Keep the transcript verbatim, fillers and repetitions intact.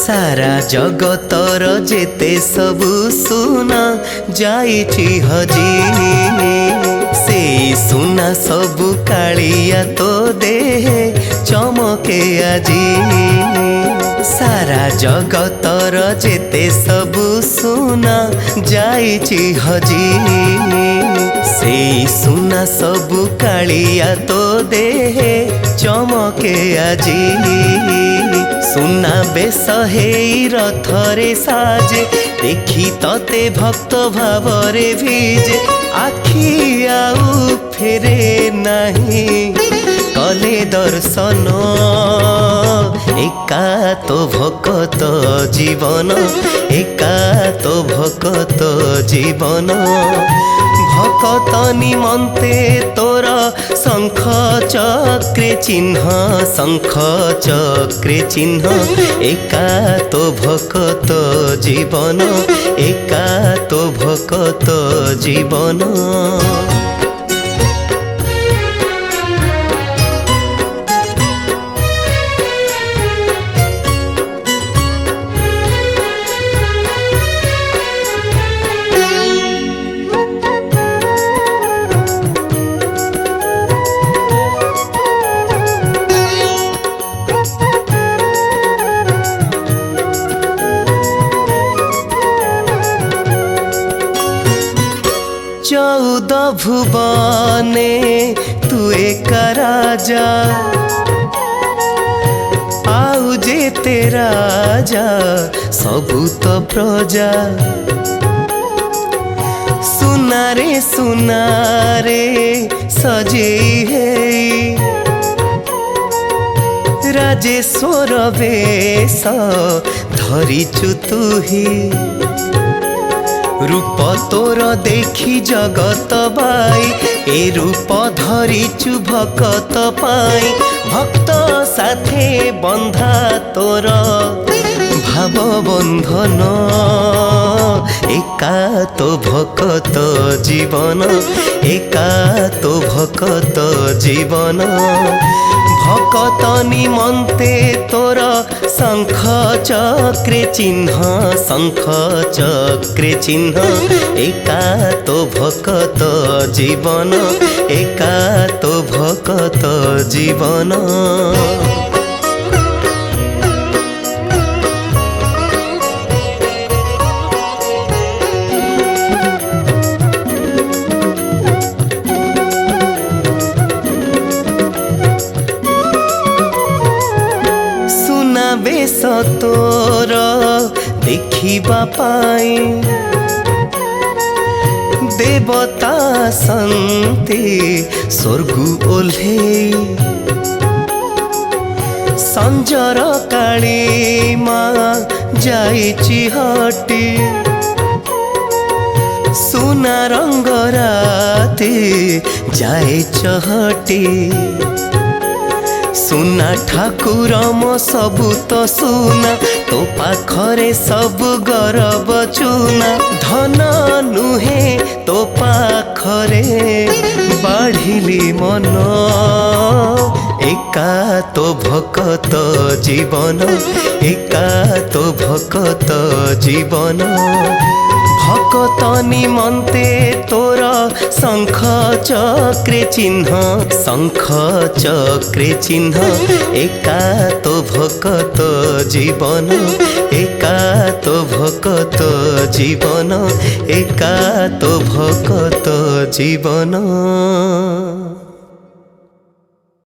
सारा जगतर जेते सबु सुना जाइछि हजी से सुना सबु कालिया तो देहे चमके आजी सारा जगतर जेते सबु सुना जाइछि हजी से सुना सबु कालिया तो देहे चमके आजी सुना बेश हेई रथरे साजे देखी तते भक्त भावरे भिजे आखि आउ फेरे नहीं कले दर्शन एका तो भकत जीवन एका तो भकत जीवन भकत निमंते तोर शंख चक्रे चिन्ह शंख चक्रे चिन्ह एका तो भकत जीवन एका तो भकत जीवन चौदह भुवने तू एक राजा आउ जे तेरा राजा सबू तो प्रजा सुनारे सुनारे सजे है राजेश्वर बेश धरिचु तुही रूप तोर देखी जगत बाई ए रूप धरिचु भकत पाई भक्त साथे बंधा तोर भाव बंधन एका तो भकत जीवन एका तो भकत जीवन भकत निमंते तोर शंख चक्रे चिन्ह शंख चक्रे चिन्ह एका तो भकत जीवन एका तो भकत जीवन बेश तोर देखिबा पाई देवता संते स्वर्गु ओल्हे संजर काली माँ जाइछि हटी सुना रंग राती जाए चहटी सुना ठाकुर मो सबू तो सुना तो पाखरे सब गरब चुना धन नुहे तो पाखरे बाढ़िली मन एका तो भकत जीवन एका तो भकत जीवन भकत निमंते तोर शंख चक्रे चिन्ह शंख चक्रे चिन्ह एका तो भकत जीवन एका तो भकत जीवन एका तो भकत जीवन।